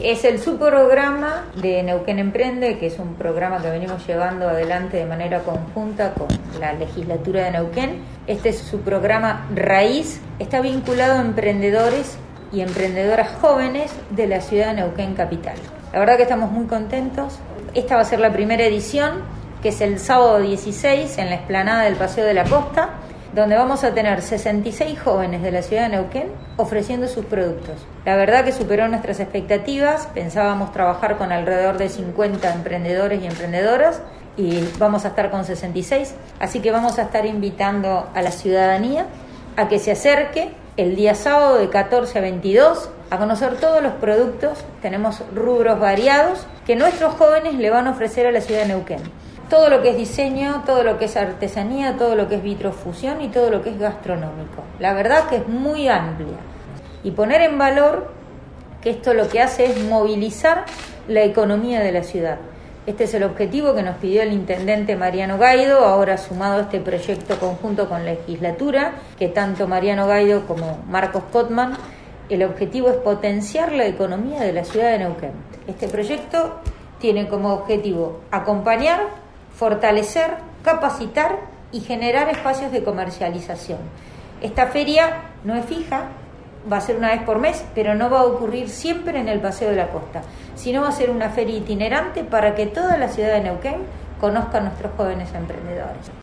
Es el subprograma de Neuquén Emprende, que es un programa que venimos llevando adelante de manera conjunta con la legislatura de Neuquén. Este es su programa raíz, está vinculado a emprendedores y emprendedoras jóvenes de la ciudad de Neuquén capital. La verdad que estamos muy contentos. Esta va a ser la primera edición, que es el sábado 16 en la explanada del Paseo de la Costa, donde vamos a tener 66 jóvenes de la ciudad de Neuquén ofreciendo sus productos. La verdad que superó nuestras expectativas, pensábamos trabajar con alrededor de 50 emprendedores y emprendedoras y vamos a estar con 66, así que vamos a estar invitando a la ciudadanía a que se acerque el día sábado de 14 a 22 a conocer todos los productos. Tenemos rubros variados que nuestros jóvenes le van a ofrecer a la ciudad de Neuquén. Todo lo que es diseño, todo lo que es artesanía, todo lo que es vitrofusión y todo lo que es gastronómico. La verdad que es muy amplia. Y poner en valor que esto lo que hace es movilizar la economía de la ciudad. Este es el objetivo que nos pidió el intendente Mariano Gaido, ahora sumado a este proyecto conjunto con la legislatura, que tanto Mariano Gaido como Marcos Cotman, el objetivo es potenciar la economía de la ciudad de Neuquén. Este proyecto tiene como objetivo acompañar, fortalecer, capacitar y generar espacios de comercialización. Esta feria no es fija, va a ser una vez por mes, pero no va a ocurrir siempre en el Paseo de la Costa, sino va a ser una feria itinerante para que toda la ciudad de Neuquén conozca a nuestros jóvenes emprendedores.